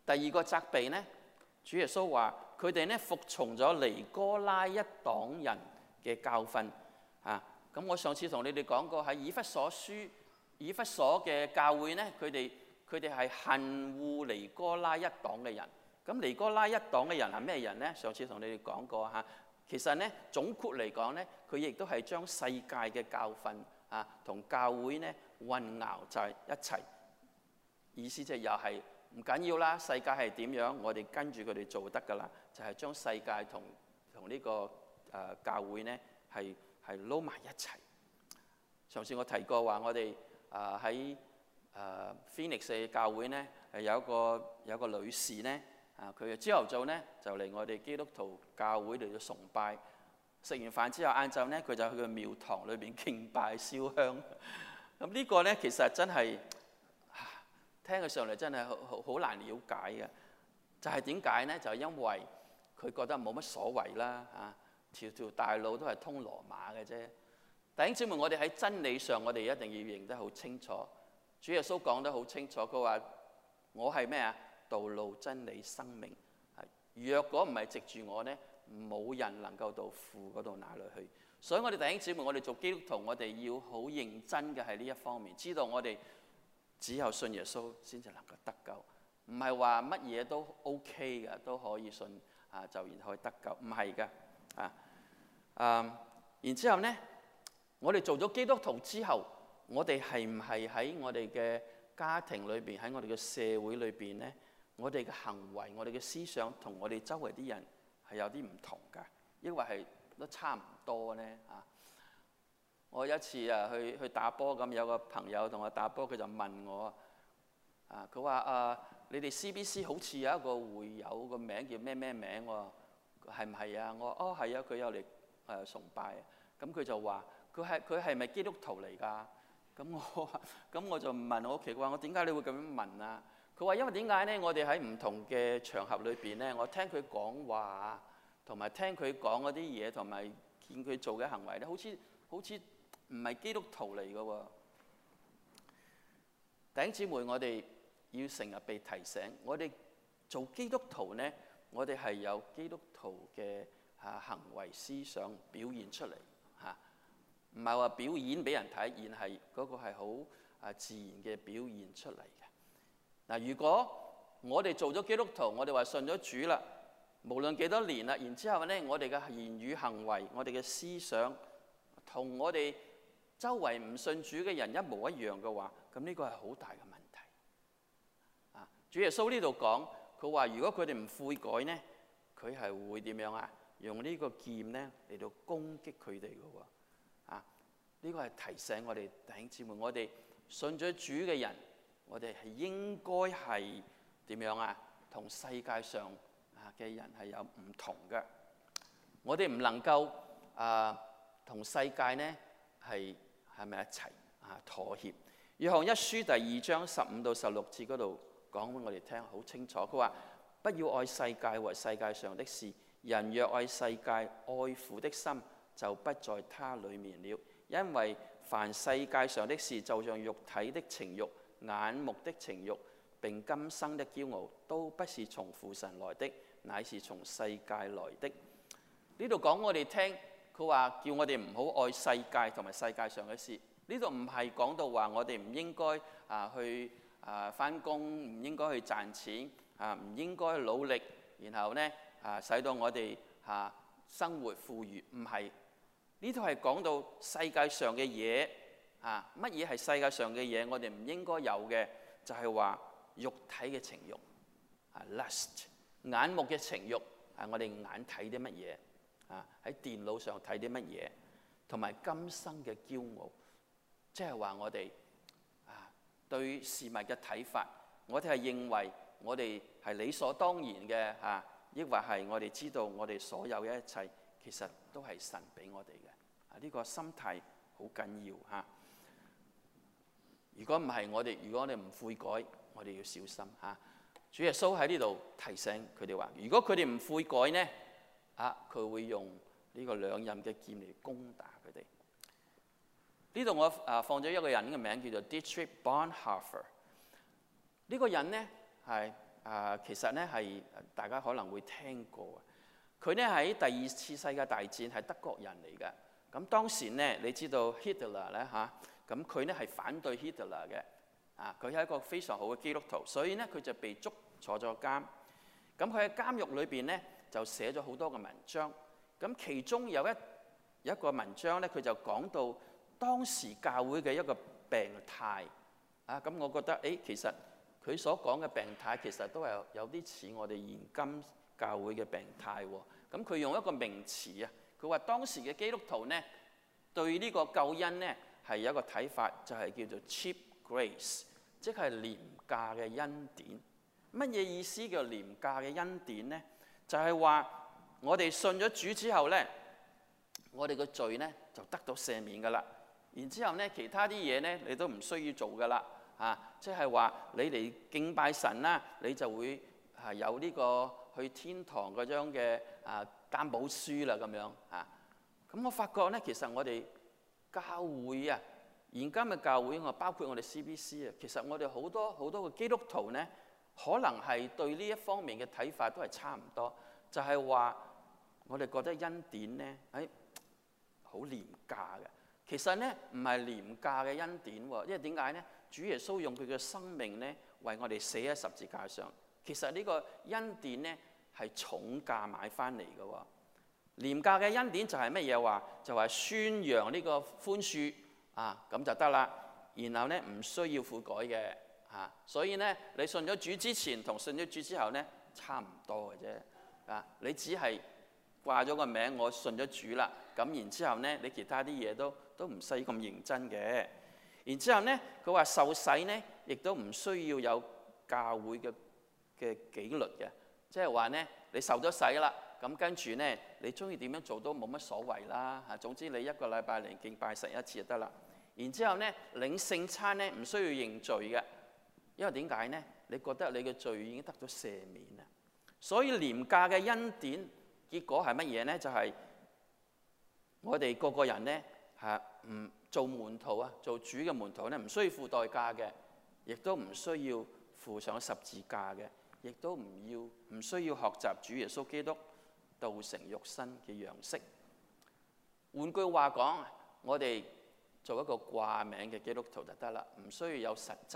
第二個責備呢，主耶穌話佢哋呢服從咗尼哥拉一黨人嘅教訓啊。咁我上次同你哋講過喺以弗所嘅教會呢，佢哋係恨惡尼哥拉一黨嘅人。咁尼哥拉一黨嘅人係咩人呢？上次同你哋講過嚇。其實呢，總括嚟講呢，佢亦都係將世界嘅教訓啊同教會呢混淆在一齊。意思就又係唔緊要啦，世界係點樣，我哋跟住佢哋做得㗎啦。就係將世界同呢個教會呢係撈埋一齊。上次我提過話，我哋喺Phoenix 嘅教會呢，有一個女士呢，佢朝頭早呢就嚟我哋基督徒教會嚟到崇拜，食完飯之後晏晝呢，佢就去個廟堂裏邊敬拜燒香。咁呢個呢，其實真係聽佢上嚟真係好難了解嘅。就係點解呢？就係因為佢覺得冇乜所謂啦，條大路都係通羅馬嘅啫。弟兄姊妹，我哋喺真理上，我哋一定要認得好清楚。主耶穌講得好清楚，佢話我係咩啊？道路、真理、生命。若果唔係藉住我呢，冇人能夠到父嗰度哪裏去。所以我哋弟兄姊妹，我哋做基督徒，我哋要好認真嘅喺呢一方面，知道我哋只有信耶穌先至能夠得救，唔係話乜嘢都 OK 嘅，都可以信就然後得救，唔係嘅。然之後呢，我哋做咗基督徒之後，我哋係唔係喺我哋嘅家庭裏邊，喺我哋嘅社會裏邊呢？我哋嘅行為、我哋嘅思想同我哋周圍啲人係有啲唔同㗎，抑或係都差唔多呢？我有一次去打波咁，有個朋友同我打波，佢就問我佢話你哋 CBC 好似有一個會友個名叫咩咩名喎？係唔係啊？我話哦係啊，佢有嚟崇拜。咁佢就話佢係咪基督徒嚟㗎？咁我就問我屋企，佢話我點解你會咁樣問啊？佢話因為點解呢？我哋喺唔同嘅場合裏邊呢，我聽佢講話，同埋聽佢講嗰啲嘢，同埋見佢做嘅行為咧，好似唔係基督徒嚟嘅喎。弟兄姊妹，我哋要成日被提醒，我哋做基督徒呢，我哋係有基督徒嘅行為思想表現出嚟嚇，唔係話表演俾人睇，而係嗰個係好自然嘅表現出嚟嘅。嗱，如果我哋做咗基督徒，我哋話信咗主啦，無論幾多年啦，然之後呢，我哋嘅言語行為、我哋嘅思想同我哋周圍唔信主嘅人一模一樣嘅話，咁呢個係好大嘅問題。主耶穌呢度講，佢話如果佢哋唔悔改呢，佢係會點樣啊？用呢個劍呢嚟到攻擊佢哋嘅喎。呢個係提醒我哋弟兄姊妹，我哋信咗主嘅人，我哋係應該係點樣啊？同世界上嘅人係有唔同嘅。我哋唔能夠同世界呢係咪一齊妥協？約翰一書第2章15到16節嗰度講俾我哋聽好清楚，佢話不要愛世界和世界上的事，人若愛世界，愛父的心就不在他裡面了。因為凡世界上的事，就像肉體的情慾、眼目的情慾並今生的驕傲，都不是從父神來的，乃是從世界來的。呢度講我哋聽，佢話叫我哋唔好愛世界同埋世界上嘅事。呢度唔係講到話我哋唔應該去返工，唔應該去賺錢，唔應該努力，然後呢使到我哋生活富裕。唔係，呢度係講到世界上嘅嘢。乜嘢係世界上嘅嘢？我哋唔應該有嘅就係話肉體嘅情慾，lust， 眼目嘅情慾，我哋眼睇啲乜嘢，喺電腦上睇啲乜嘢，同埋今生嘅驕傲，即係話我哋對事物嘅睇法，我哋係認為我哋係理所當然嘅，抑或係我哋知道我哋所有嘅一切其實都係神俾我哋嘅。呢個心態好緊要嚇。如果唔係，如果我哋唔悔改，我哋要小心嚇。主耶穌喺呢度提醒佢哋話：如果佢哋唔悔改呢，佢會用呢個兩刃嘅劍嚟攻打佢哋。呢度我放咗一個人嘅名叫做 Dietrich Bonhoeffer。呢個人呢係其實咧係大家可能會聽過。佢咧喺第二次世界大戰係德國人嚟嘅。咁當時咧，你知道 Hitler 咧嚇，咁佢咧係反對 Hitler 嘅。佢係一個非常好嘅基督徒，所以咧佢就被捉坐咗監。咁佢喺監獄裏邊咧就寫咗好多個文章。咁其中有一個文章咧，佢就講到當時教會嘅一個病態。咁我覺得其實佢所講嘅病態其實都係有啲似我哋現今教會嘅病態喎。咁佢用一個名詞啊，佢話當時嘅基督徒呢對呢個救恩呢係有一個睇法，就係叫做 cheap grace， 即係廉價嘅恩典。乜嘢意思叫廉價嘅恩典呢？就係話我哋信咗主之後呢，我哋嘅罪呢就得到赦免噶啦。然之後呢，其他啲嘢呢你都唔需要做噶啦。即係話你嚟敬拜神啦，你就會有呢個去天堂嗰張嘅擔保書啦咁樣。咁我發覺呢，其實我哋教會啊，現今嘅教會，包括我哋 CBC 啊，其實我哋好多嘅基督徒呢，可能係對呢一方面嘅睇法都係差唔多，就係話我哋覺得恩典呢好廉價嘅。其實呢唔係廉價嘅恩典喎，因為點解呢？主耶穌用佢嘅生命呢為我哋死喺十字架上。其實呢個恩典呢係重價買翻嚟嘅喎。廉價嘅恩典就係乜嘢話？就係宣揚呢個寬恕咁就得啦。然後呢唔需要悔改嘅所以呢你信咗主之前同信咗主之後呢差唔多嘅啫。你只係掛咗個名，我信咗主啦。咁然之後呢，你其他啲嘢都唔使咁認真嘅。然之後呢，佢話受洗呢，亦都唔需要有教會嘅紀律嘅，即係話呢，你受咗洗啦，咁跟住呢，你中意點樣做都冇乜所謂啦。總之你一個禮拜嚟敬拜神一次就得啦。然之後呢，領聖餐呢，唔需要認罪嘅，因為點解呢？你覺得你嘅罪已經得到赦免啦。所以廉價嘅恩典結果係乜嘢呢？就係我哋個個人呢，唔做門徒啊，做主嘅門徒呢，唔需要付代價嘅，亦都唔需要付上十字架嘅，亦都唔需要學習主耶穌基督道成肉身嘅樣式。換句話講，我哋做一個掛名嘅基督徒就得啦，唔需要有實質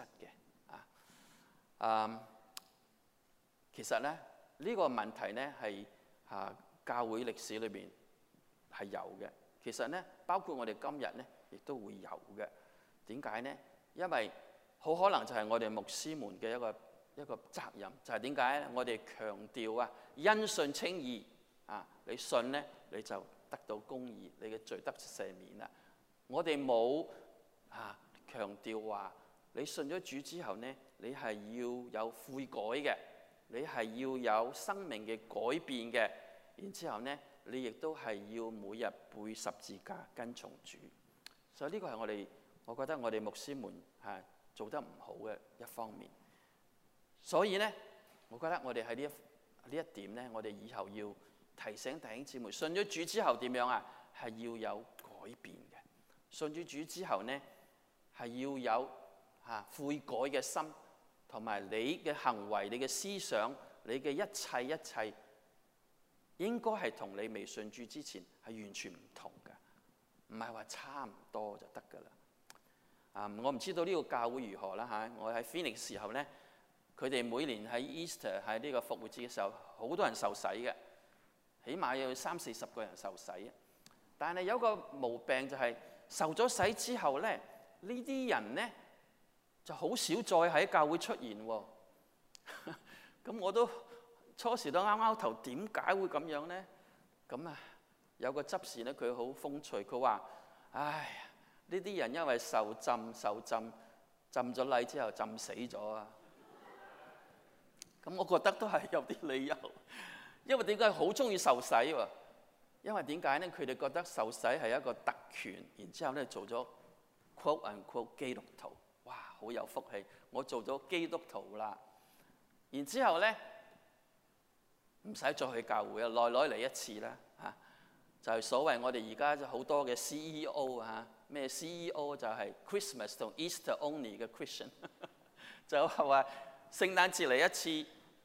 嘅。其實呢，呢個問題呢係教會歷史裏邊係有嘅。其實呢，包括我哋今日呢，亦都會有嘅。點解呢？因為好可能就係我哋牧師們嘅一個責任，就係點解呢？我哋強調因信稱義你信呢，你就得到公義，你嘅罪得赦免啦。我哋冇強調話你信咗主之後呢，你係要有悔改嘅，你係要有生命嘅改變嘅。然之後呢，你亦都係要每日背十字架跟從主。所以呢個係我覺得我哋牧師們做得唔好嘅一方面。所以呢，我覺得我哋喺呢一點呢，我哋以後要提醒弟兄姊妹，信咗主之後點樣係要有改變嘅。信咗主之後呢，係要有悔改嘅心，同埋你嘅行為、你嘅思想、你嘅一切應該係同你未信主之前係完全唔同嘅，唔係話差唔多就得㗎啦。我唔知道呢個教會如何啦。我喺 Phoenix 時候呢，佢哋每年喺 Easter 喺呢個復活節嘅時候，好多人受洗嘅，起碼有30-40個人受洗。但係有個毛病就係受咗洗之後呢，呢啲人呢就好少再喺教會出現喎。咁我都初時都拗頭，點解會咁樣呢？咁有個執事呢，佢好風趣，佢話：唉，呢啲人因為受浸咗禮之後浸死咗啊！咁我覺得都係有啲理由，因為點解好中意受洗喎？因為點解呢？佢哋覺得受洗係一個特權，然之後呢做咗 quote unquote 基督徒，哇，好有福氣！我做咗基督徒啦，然之後呢，唔使再去教會啊，耐嚟一次啦就係所謂我哋而家就好多嘅 CEO 咩 CEO 就係 Christmas 同 Easter only 嘅 Christian 就係話聖誕節嚟一次，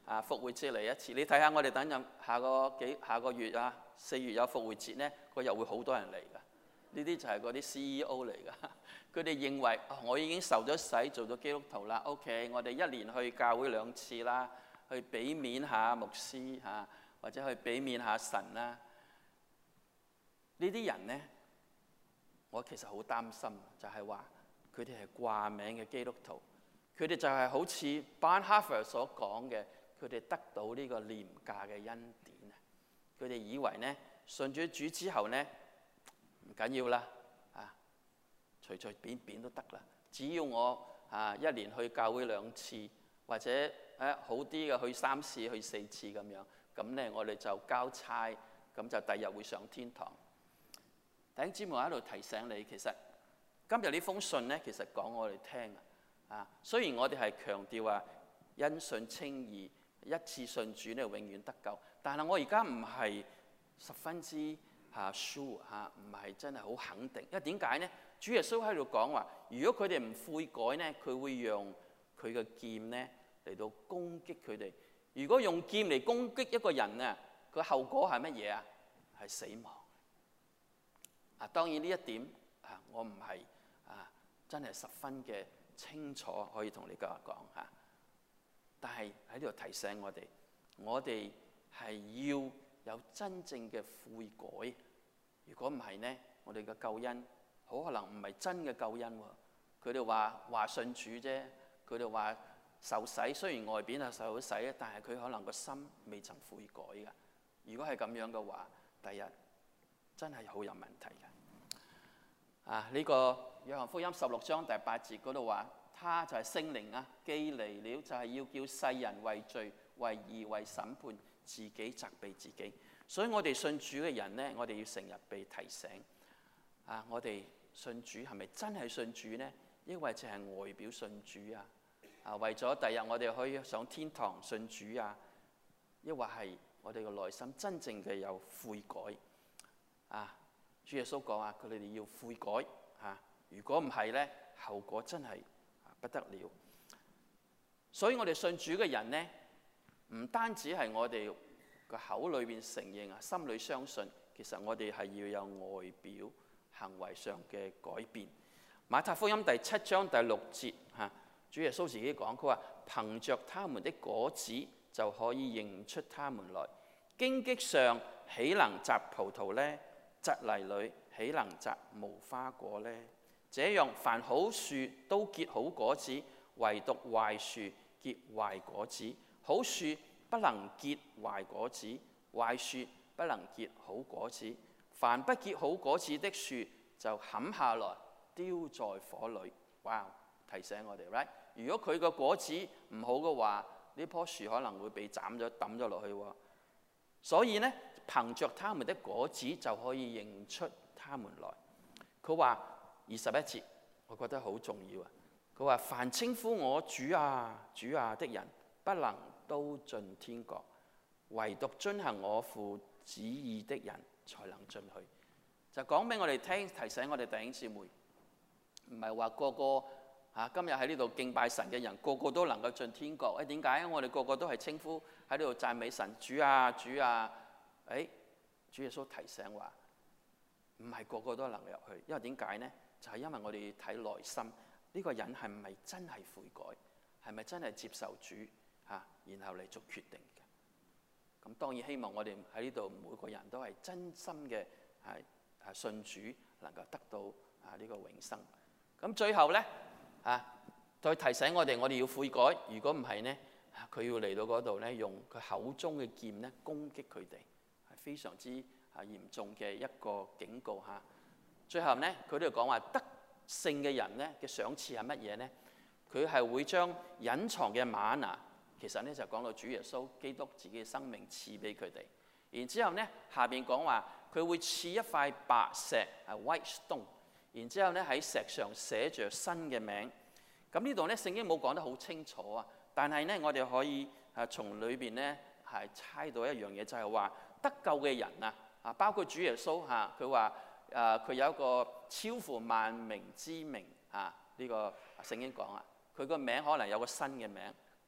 復活節嚟一次。你睇下我哋等陣下個月4月有復活節呢，嗰日會好多人嚟㗎。呢啲就係嗰啲 CEO 嚟㗎。佢哋認為我已經受咗洗，做咗基督徒啦。OK， 我哋1年去教會2次啦，去俾面下牧師或者去俾面下神啦。呢啲人呢，我其實好擔心，就係話佢哋係掛名嘅基督徒，佢哋就係好似 Bonhoeffer 所講嘅，佢哋得到呢個廉價嘅恩典啊！佢哋以為呢，信咗主之後呢，唔緊要啦，隨隨便便都得啦，只要我1年去教會2次，或者好啲嘅去3次、去4次咁樣，咁呢我哋就交差，咁就第日會上天堂。弟兄姊妹喺度提醒你，其實今日呢封信呢，其實講我哋聽雖然我哋係強調因信稱義，一次信主呢永遠得救，但係我而家唔係十分之sure 唔係真係好肯定，因為點解呢？主耶穌喺度講話，如果佢哋唔悔改呢，佢會用佢嘅劍呢嚟到攻擊佢哋。如果用劍嚟攻擊一個人啊，個後果係乜嘢啊？係死亡。當然呢一點我唔係真係十分嘅清楚可以同你講但係喺呢度提醒我哋係要有真正嘅悔改。如果唔係呢，我哋嘅救恩好可能唔係真嘅救恩喎。佢哋話信主啫，佢哋話受洗，雖然外邊係受洗，但係佢可能個心未曾悔改㗎。如果係咁樣嘅話，第日真係好有問題㗎。呢個約翰福音16章第8節嗰度話，他就係聖靈既嚟了，就係要叫世人為罪、為義、為審判，自己責備自己。所以我哋信主嘅人呢，我哋要成日被提醒我哋信主係咪真係信主呢？抑或淨係外表信主為咗第日我哋可以上天堂信主抑或係我哋嘅內心真正嘅有悔改主耶穌講佢哋要悔改如果唔係呢，後果真係不得了。所以我哋信主嘅人呢，唔單止係我哋個口裏邊承認心裏相信，其實我哋係要有外表行為上嘅改變。馬太福音第7章第6節主耶穌自己講，佢話憑着他們的果子就可以認出他們來。荊棘上豈能摘葡萄呢？蒺藜裏豈能摘無花果呢？這樣凡好樹都結好果子，唯獨壞樹結壞果子。好樹不能結壞果子，壞樹不能結好果子。凡不結好果子的樹就砍下來丟在火裏。哇！提醒我哋 right？ 如果佢個果子唔好嘅話，呢棵樹可能會被斬咗抌咗落去喎。所以呢，憑着他們的果子就可以認出他們來。佢話21節，我覺得好重要佢話凡稱呼我主主的人，不能都進天國，唯獨遵行我父旨意的人才能進去。就講俾我哋聽，提醒我哋弟兄姊妹，唔係話個個今日喺呢度敬拜神嘅人，個個都能夠進天國。點解？我哋個個都係稱呼喺呢度讚美神，主主主耶穌提醒話，唔係個個都能夠入去。因為點解呢？就係因為我哋睇內心，呢個人係唔係真係悔改，係咪真係接受主然後嚟做決定嘅。咁當然希望我哋喺呢度每個人都係真心嘅信主，能夠得到呢個永生。咁最後呢，再提醒我哋要悔改。如果唔係呢，佢要嚟到嗰度呢，用佢口中嘅劍呢攻擊佢哋，係非常之嚴重嘅一個警告最後呢，佢哋講話得勝嘅人呢嘅賞賜係乜嘢呢？佢係會將隱藏嘅瑪拿，其實呢就講到主耶穌基督自己嘅生命賜俾佢哋。然之後呢，下邊講話佢會賜一塊白石，white stone。然之後呢，喺石上寫着新嘅名。咁呢度呢，聖經冇講得好清楚但係呢，我哋可以從裏邊呢係猜到一樣嘢，就係話得救嘅人包括主耶穌佢話佢有一個超乎萬名之名呢個聖經講佢個名可能有個新嘅名。咁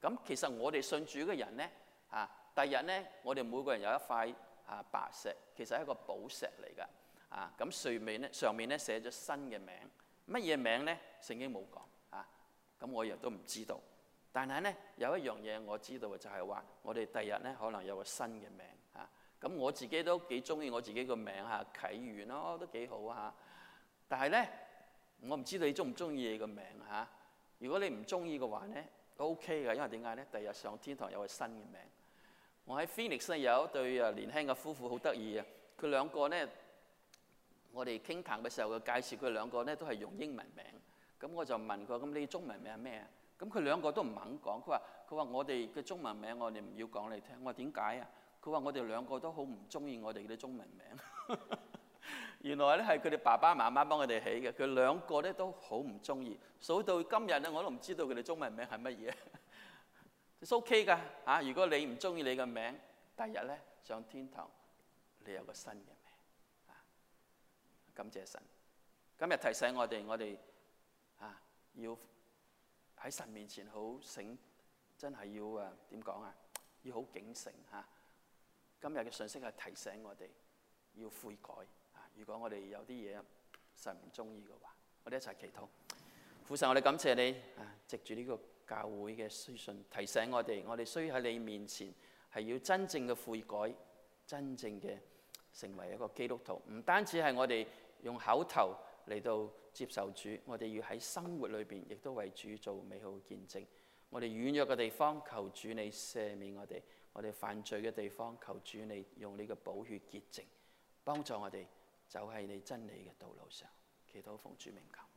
咁其實我哋信主嘅人咧，第日咧，我哋每個人有一塊白石，其實係一個寶石嚟㗎。咁上面咧寫咗新嘅名，乜嘢名咧？聖經冇講咁我亦都唔知道。但係咧有一樣嘢我知道嘅就係話，我哋第日咧可能有個新嘅名咁我自己都幾中意我自己個名啟源咯，都幾好但係咧，我唔知道你中唔中意你個名如果你唔中意嘅話咧，都 OK 嘅，因為點解咧？第日上天堂有個新嘅名。我喺 Phoenix 咧有一對年輕嘅夫婦好得意佢兩個咧，我哋傾談嘅時候，佢介紹佢兩個咧都係用英文名。咁我就問佢：咁你中文名係咩？咁佢兩個都唔肯講。佢話我哋嘅中文名我哋唔要講你聽。我話點解佢話我哋兩個都好唔中意我哋啲中文名。原來咧係佢哋爸爸媽媽幫佢哋起嘅。佢兩個咧都好唔中意。數到今日咧，我都唔知道佢哋中文名係乜嘢。It's OK 㗎如果你唔中意你嘅名，第日咧上天堂，你有個新嘅名感謝神。今日提醒我哋要喺神面前好醒，真係要點講要好警醒今日嘅信息係提醒我哋要悔改如果我哋有啲嘢神唔中意嘅話，我哋一齊祈禱。父神，我哋感謝你藉住呢個教會嘅書信提醒我哋需要喺你面前係要真正嘅悔改，真正嘅成為一個基督徒。唔單止係我哋用口頭嚟到接受主，我哋要喺生活裏邊亦都為主做美好嘅見證。我哋軟弱嘅地方，求主你赦免我哋；我哋犯罪嘅地方，求主你用你嘅寶血潔淨，幫助我哋走喺你真理嘅道路上。祈禱奉主名求。